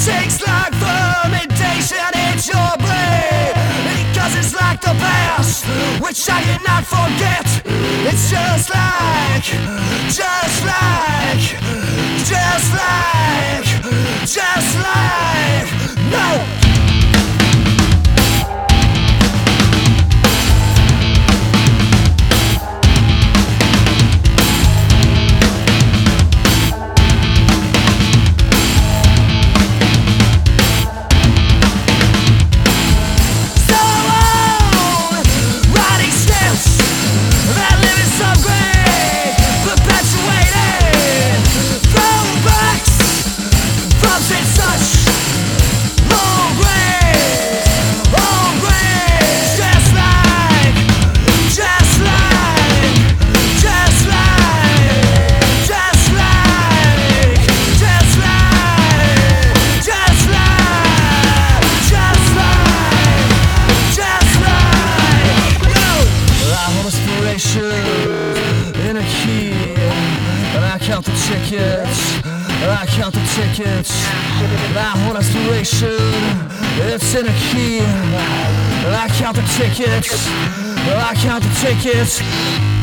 takes like fermentation into your brain, because it's like the past, which I cannot forget. It's just like, just like, just like, just like, no. In a key, and I count the tickets, and I count the tickets. I hold inspiration, it's in a key, and I count the tickets, and I count the tickets.